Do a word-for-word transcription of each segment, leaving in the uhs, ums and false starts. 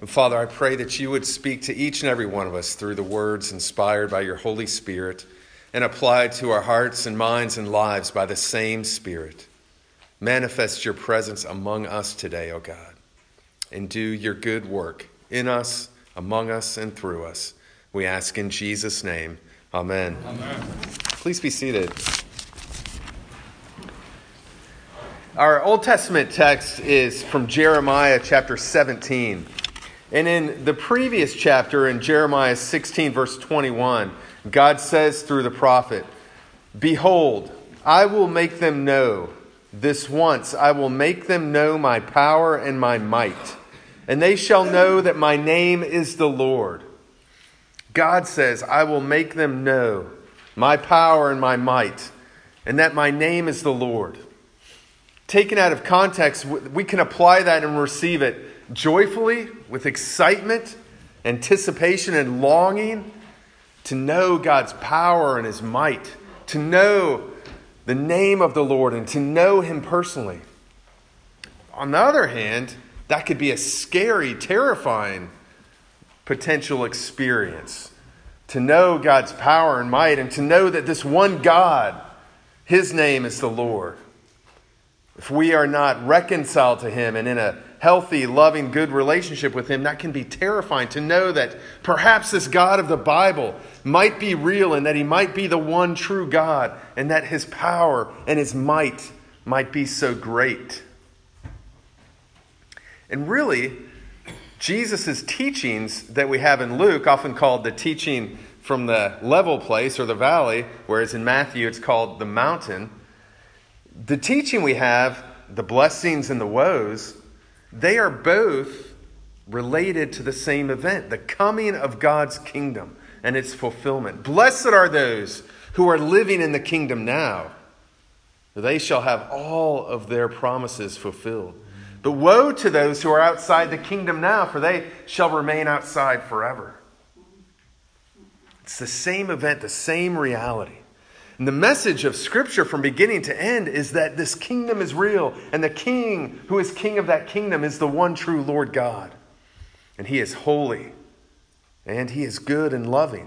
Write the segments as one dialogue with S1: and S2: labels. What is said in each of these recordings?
S1: And Father, I pray that you would speak to each and every one of us through the words inspired by your Holy Spirit and applied to our hearts and minds and lives by the same Spirit. Manifest your presence among us today, O God, and do your good work in us, among us, and through us. We ask in Jesus' name. Amen. Amen. Please be seated. Our Old Testament text is from Jeremiah chapter seventeen. And in the previous chapter, in Jeremiah sixteen, verse twenty-one, God says through the prophet, "Behold, I will make them know. This once I will make them know my power and my might. And they shall know that my name is the Lord." God says, I will make them know my power and my might, and that my name is the Lord. Taken out of context, we can apply that and receive it joyfully, with excitement, anticipation, and longing to know God's power and his might, to know the name of the Lord and to know him personally. On the other hand, that could be a scary, terrifying potential experience. To know God's power and might and to know that this one God, his name is the Lord. If we are not reconciled to him and in a healthy, loving, good relationship with him, that can be terrifying. To know that perhaps this God of the Bible might be real and that he might be the one true God and that his power and his might might be so great. And really, Jesus' teachings that we have in Luke, often called the teaching from the level place or the valley, whereas in Matthew it's called the mountain. The teaching we have, the blessings and the woes, they are both related to the same event, the coming of God's kingdom and its fulfillment. Blessed are those who are living in the kingdom now, for they shall have all of their promises fulfilled. But woe to those who are outside the kingdom now, for they shall remain outside forever. It's the same event, the same reality. And the message of Scripture from beginning to end is that this kingdom is real, and the king who is king of that kingdom is the one true Lord God. And he is holy, and he is good and loving.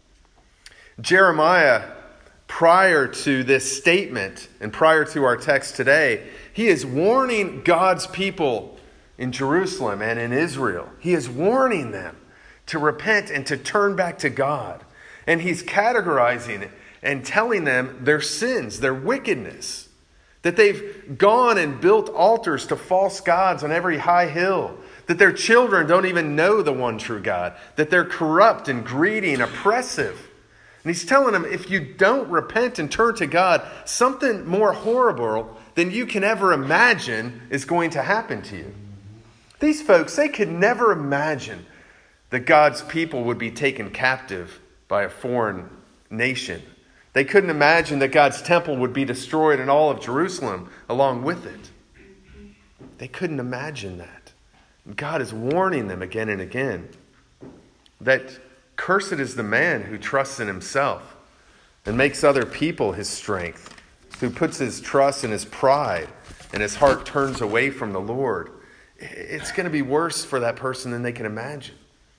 S1: Jeremiah, prior to this statement and prior to our text today, he is warning God's people in Jerusalem and in Israel. He is warning them to repent and to turn back to God. And he's categorizing it and telling them their sins, their wickedness, that they've gone and built altars to false gods on every high hill, that their children don't even know the one true God, that they're corrupt and greedy and oppressive. And he's telling them, if you don't repent and turn to God, something more horrible than you can ever imagine is going to happen to you. These folks, they could never imagine that God's people would be taken captive by a foreign nation. They couldn't imagine that God's temple would be destroyed and all of Jerusalem along with it. They couldn't imagine that. God is warning them again and again that cursed is the man who trusts in himself and makes other people his strength, who puts his trust in his pride and his heart turns away from the Lord. It's going to be worse for that person than they can imagine.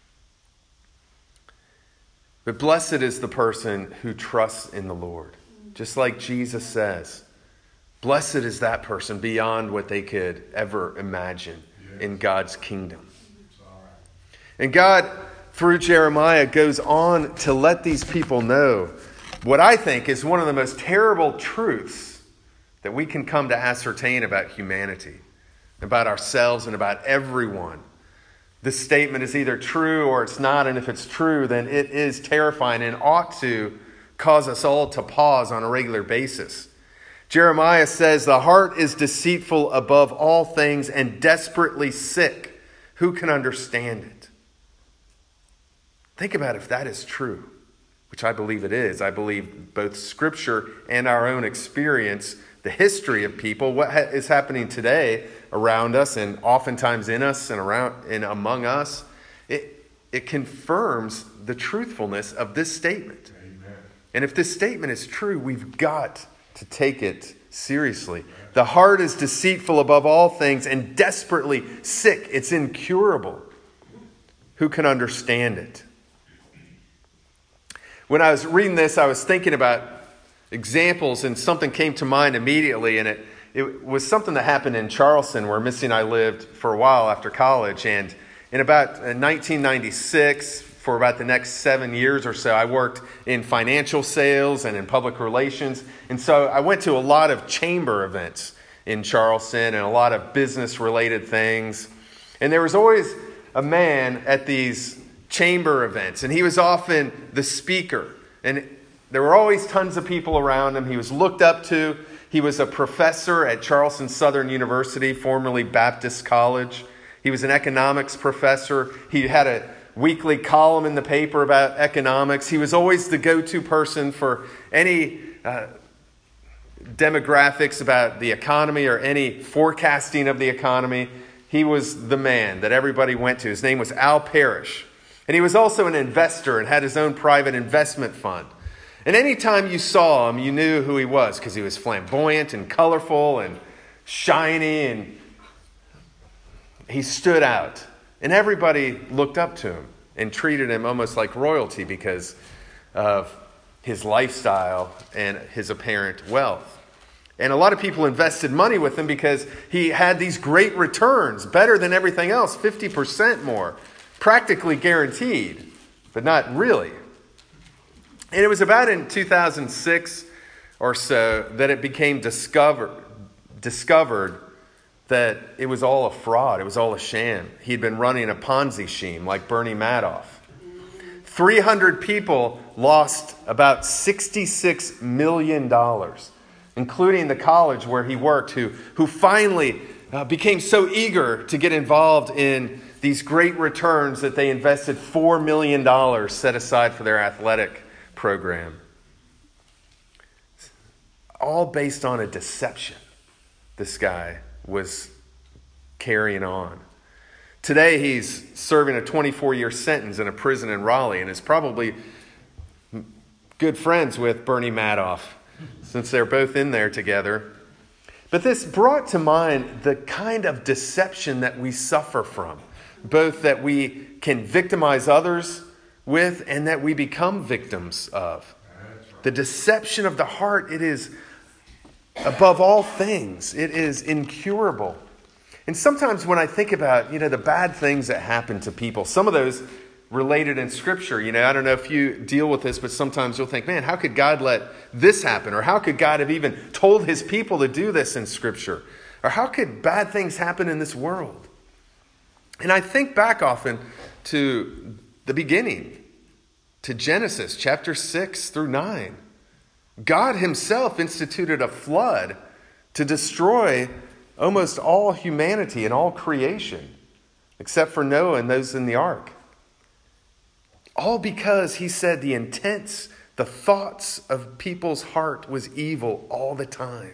S1: But blessed is the person who trusts in the Lord. Just like Jesus says, blessed is that person beyond what they could ever imagine in God's kingdom. And God, through Jeremiah, goes on to let these people know what I think is one of the most terrible truths that we can come to ascertain about humanity, about ourselves and about everyone. This statement is either true or it's not, and if it's true, then it is terrifying and ought to cause us all to pause on a regular basis. Jeremiah says, the heart is deceitful above all things and desperately sick. Who can understand it? Think about if that is true, which I believe it is. I believe both Scripture and our own experience, the history of people, what ha- is happening today around us and oftentimes in us and around and among us, it, it confirms the truthfulness of this statement. Amen. And if this statement is true, we've got to take it seriously. The heart is deceitful above all things and desperately sick. It's incurable. Who can understand it? When I was reading this, I was thinking about examples, and something came to mind immediately, and it, it was something that happened in Charleston, where Missy and I lived for a while after college. And in about nineteen ninety-six, for about the next seven years or so, I worked in financial sales and in public relations. And so I went to a lot of chamber events in Charleston and a lot of business-related things. And there was always a man at these chamber events, and he was often the speaker. And there were always tons of people around him. He was looked up to. He was a professor at Charleston Southern University, formerly Baptist College. He was an economics professor. He had a weekly column in the paper about economics. He was always the go-to person for any uh, demographics about the economy or any forecasting of the economy. He was the man that everybody went to. His name was Al Parrish. And he was also an investor and had his own private investment fund. And anytime you saw him, you knew who he was, because he was flamboyant and colorful and shiny, and he stood out. And everybody looked up to him and treated him almost like royalty because of his lifestyle and his apparent wealth. And a lot of people invested money with him because he had these great returns, better than everything else, fifty percent more, practically guaranteed, but not really. And it was about in two thousand six or so that it became discovered, discovered that it was all a fraud. It was all a sham. He'd been running a Ponzi scheme like Bernie Madoff. three hundred people lost about sixty-six million dollars, including the college where he worked, who, who finally uh, became so eager to get involved in these great returns that they invested four million dollars set aside for their athletic program. All based on a deception this guy was carrying on. Today he's serving a twenty-four year sentence in a prison in Raleigh and is probably good friends with Bernie Madoff, since they're both in there together. But this brought to mind the kind of deception that we suffer from, both that we can victimize others with and that we become victims of. The deception of the heart, it is above all things. It is incurable. And sometimes when I think about, you know, the bad things that happen to people, some of those related in Scripture, you know, I don't know if you deal with this, but sometimes you'll think, man, how could God let this happen? Or how could God have even told his people to do this in Scripture? Or how could bad things happen in this world? And I think back often to the beginning, to Genesis chapter six through nine. God himself instituted a flood to destroy almost all humanity and all creation, except for Noah and those in the ark. All because he said the intents, the thoughts of people's heart was evil all the time.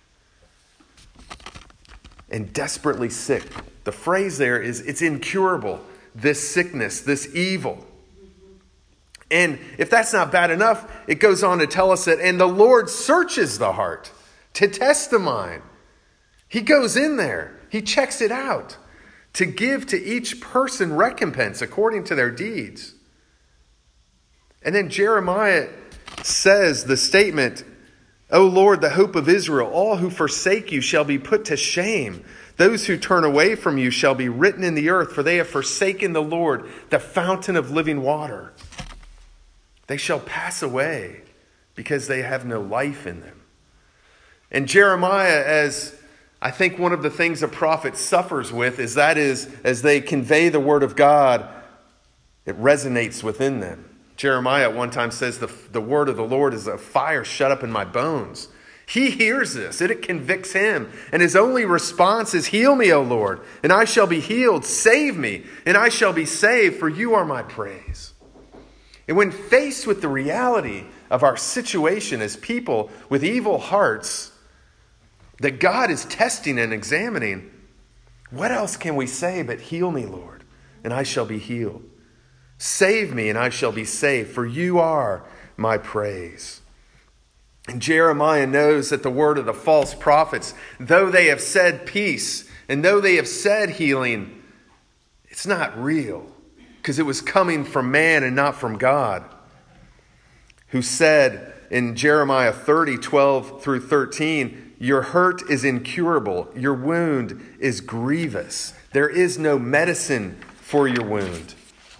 S1: And desperately sick. The phrase there is, it's incurable, this sickness, this evil. And if that's not bad enough, it goes on to tell us that, and the Lord searches the heart to test the mind. He goes in there. He checks it out to give to each person recompense according to their deeds. And then Jeremiah says the statement, O Lord, the hope of Israel, all who forsake you shall be put to shame. Those who turn away from you shall be written in the earth, for they have forsaken the Lord, the fountain of living water. They shall pass away because they have no life in them. And Jeremiah, as I think one of the things a prophet suffers with, is that is, as they convey the word of God, it resonates within them. Jeremiah at one time says, the, the word of the Lord is a fire shut up in my bones. He hears this, and it convicts him. And his only response is, heal me, O Lord, and I shall be healed. Save me, and I shall be saved, for you are my praise. And when faced with the reality of our situation as people with evil hearts that God is testing and examining, what else can we say but heal me, Lord, and I shall be healed? Save me, and I shall be saved, for you are my praise. And Jeremiah knows that the word of the false prophets, though they have said peace, and though they have said healing, it's not real. because it was coming from man and not from God, who said in Jeremiah thirty, twelve through thirteen, your hurt is incurable, your wound is grievous. There is no medicine for your wound.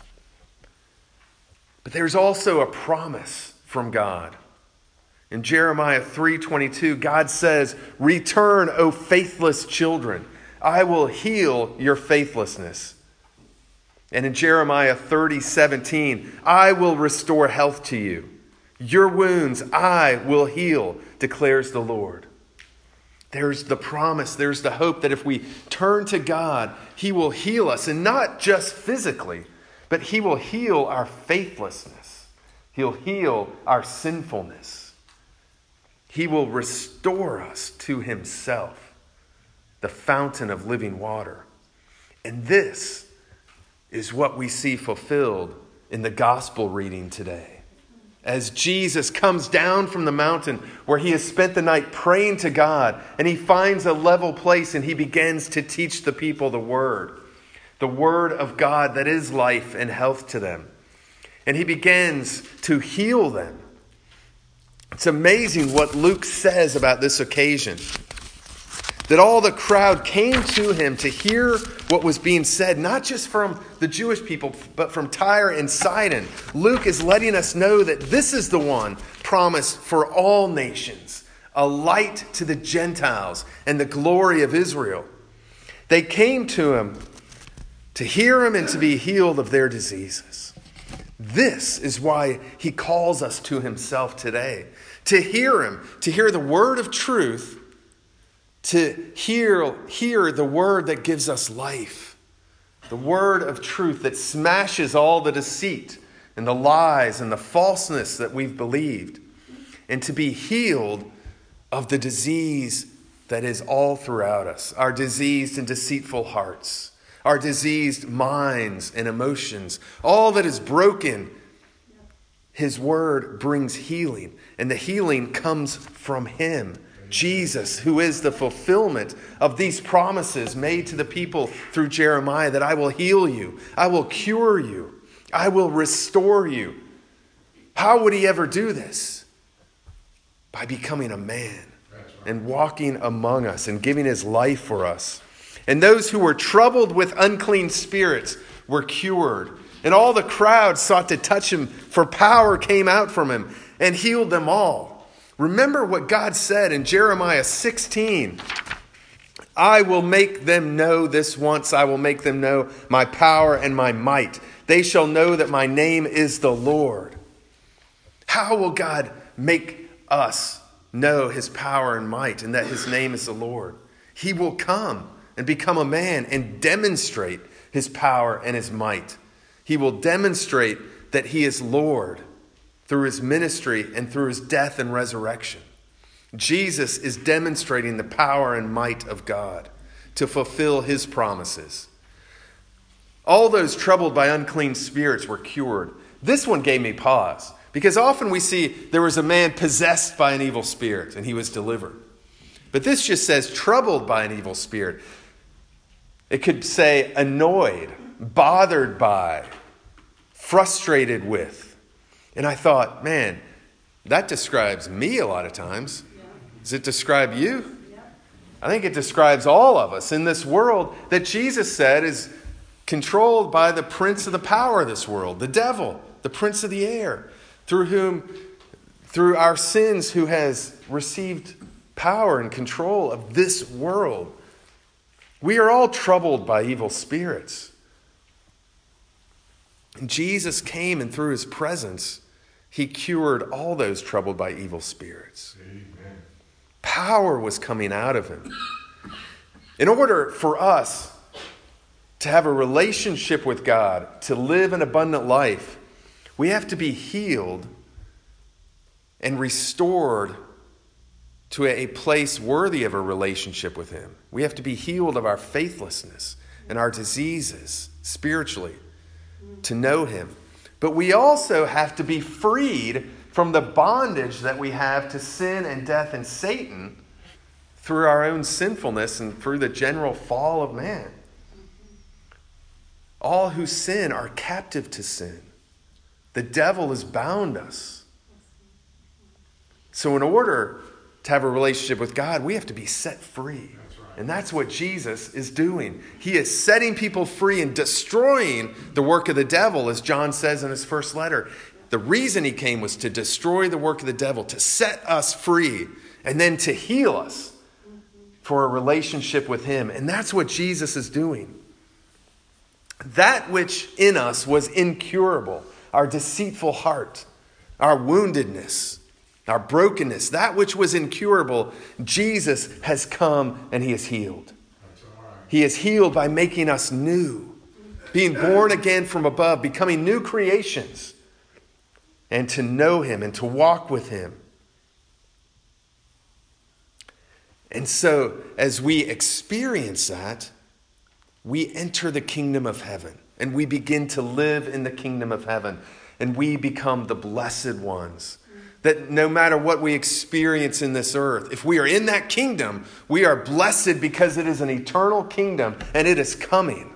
S1: But there's also a promise from God. In Jeremiah three twenty-two, God says, return, O faithless children. I will heal your faithlessness. And in Jeremiah thirty seventeen, I will restore health to you. Your wounds I will heal, declares the Lord. There's the promise, there's the hope that if we turn to God, He will heal us, and not just physically, but He will heal our faithlessness. He'll heal our sinfulness. He will restore us to Himself, the fountain of living water. And this is what we see fulfilled in the gospel reading today. As Jesus comes down from the mountain where He has spent the night praying to God, and He finds a level place and He begins to teach the people the Word. The Word of God that is life and health to them. And He begins to heal them. It's amazing what Luke says about this occasion. That all the crowd came to Him to hear what was being said, not just from the Jewish people, but from Tyre and Sidon. Luke is letting us know that this is the one promised for all nations, a light to the Gentiles and the glory of Israel. They came to Him to hear Him and to be healed of their diseases. This is why He calls us to Himself today. To hear Him, to hear the word of truth, to hear, hear the word that gives us life. The word of truth that smashes all the deceit and the lies and the falseness that we've believed. And to be healed of the disease that is all throughout us. Our diseased and deceitful hearts. Our diseased minds and emotions. All that is broken. His word brings healing. And the healing comes from Him. Jesus, who is the fulfillment of these promises made to the people through Jeremiah, that I will heal you, I will cure you, I will restore you. How would He ever do this? By becoming a man and walking among us and giving His life for us. And those who were troubled with unclean spirits were cured. And all the crowd sought to touch Him, for power came out from Him and healed them all. Remember what God said in Jeremiah sixteen. I will make them know this once. I will make them know my power and my might. They shall know that my name is the Lord. How will God make us know His power and might and that His name is the Lord? He will come and become a man and demonstrate His power and His might. He will demonstrate that He is Lord through His ministry and through His death and resurrection. Jesus is demonstrating the power and might of God to fulfill His promises. All those troubled by unclean spirits were cured. This one gave me pause, because often we see there was a man possessed by an evil spirit and he was delivered. But this just says troubled by an evil spirit. It could say annoyed, bothered by, frustrated with. And I thought, man, that describes me a lot of times. Yeah. Does it describe you? Yeah. I think it describes all of us in this world that Jesus said is controlled by the prince of the power of this world, the devil, the prince of the air, through whom, through our sins, who has received power and control of this world. We are all troubled by evil spirits. And Jesus came, and through His presence, He cured all those troubled by evil spirits. Amen. Power was coming out of Him. In order for us to have a relationship with God, to live an abundant life, we have to be healed and restored to a place worthy of a relationship with Him. We have to be healed of our faithlessness and our diseases spiritually to know Him. But we also have to be freed from the bondage that we have to sin and death and Satan through our own sinfulness and through the general fall of man. All who sin are captive to sin. The devil has bound us. So in order to have a relationship with God, we have to be set free. That's right. And that's what Jesus is doing. He is setting people free and destroying the work of the devil, as John says in his first letter. The reason he came was to destroy the work of the devil, to set us free, and then to heal us for a relationship with him. And that's what Jesus is doing. That which in us was incurable, our deceitful heart, our woundedness, our brokenness, that which was incurable, Jesus has come and he has healed. He is healed by making us new, being born again from above, becoming new creations, and to know him and to walk with him. And so, as we experience that, we enter the kingdom of heaven, and we begin to live in the kingdom of heaven, and we become the blessed ones. That no matter what we experience in this earth, if we are in that kingdom, we are blessed because it is an eternal kingdom, and it is coming.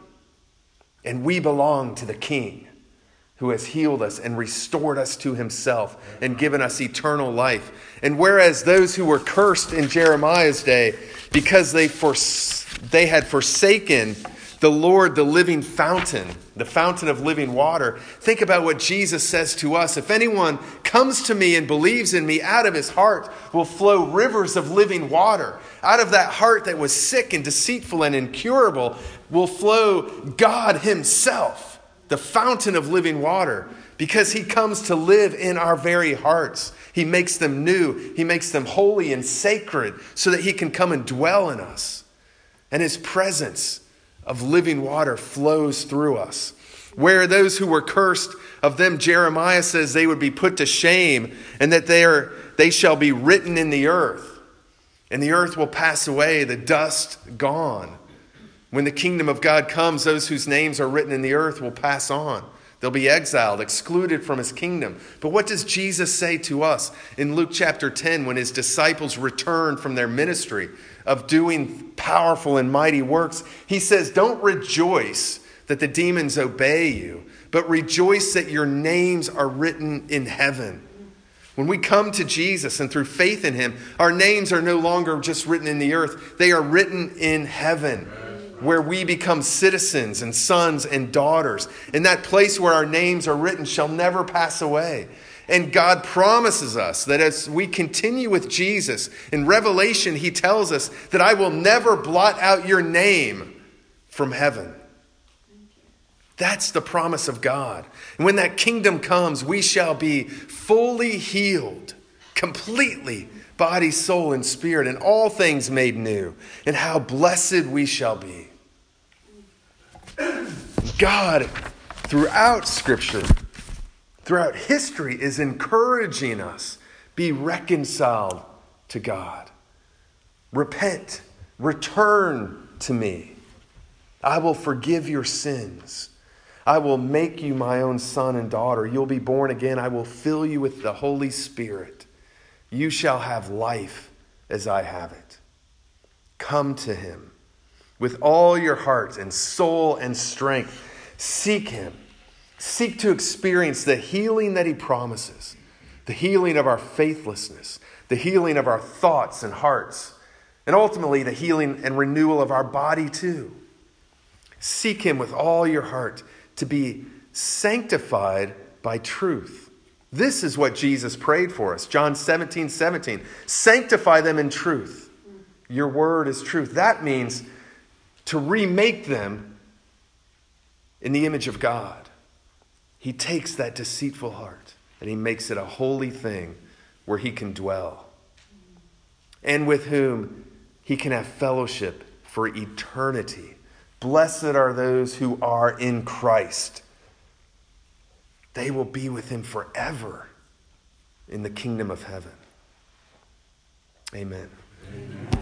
S1: And we belong to the King, who has healed us and restored us to himself and given us eternal life. And whereas those who were cursed in Jeremiah's day, because they fors- they had forsaken the Lord, the living fountain, the fountain of living water, think about what Jesus says to us. If anyone comes to me and believes in me, out of his heart will flow rivers of living water. Out of that heart that was sick and deceitful and incurable will flow God himself, the fountain of living water, because he comes to live in our very hearts. He makes them new. He makes them holy and sacred so that he can come and dwell in us. And his presence of living water flows through us. Where those who were cursed, of them Jeremiah says they would be put to shame, and that they are they shall be written in the earth. And the earth will pass away, the dust gone. When the kingdom of God comes, those whose names are written in the earth will pass on. They'll be exiled, excluded from his kingdom. But what does Jesus say to us in Luke chapter ten when his disciples return from their ministry of doing powerful and mighty works? He says, don't rejoice that the demons obey you, but rejoice that your names are written in heaven. When we come to Jesus and through faith in him, our names are no longer just written in the earth. They are written in heaven, where we become citizens and sons and daughters. And that place where our names are written shall never pass away. And God promises us that as we continue with Jesus, in Revelation, he tells us that I will never blot out your name from heaven. That's the promise of God. And when that kingdom comes, we shall be fully healed, completely, body, soul, and spirit, and all things made new. And how blessed we shall be. God, throughout Scripture, throughout history, is encouraging us. Be reconciled to God. Repent. Return to me. I will forgive your sins. I will make you my own son and daughter. You'll be born again. I will fill you with the Holy Spirit. You shall have life as I have it. Come to him with all your heart and soul and strength. Seek him. Seek to experience the healing that he promises. The healing of our faithlessness. The healing of our thoughts and hearts. And ultimately the healing and renewal of our body too. Seek him with all your heart to be sanctified by truth. This is what Jesus prayed for us. John seventeen seventeen. Sanctify them in truth. Your word is truth. That means to remake them in the image of God. He takes that deceitful heart and he makes it a holy thing where he can dwell. And with whom he can have fellowship for eternity. Blessed are those who are in Christ. They will be with him forever in the kingdom of heaven. Amen. Amen.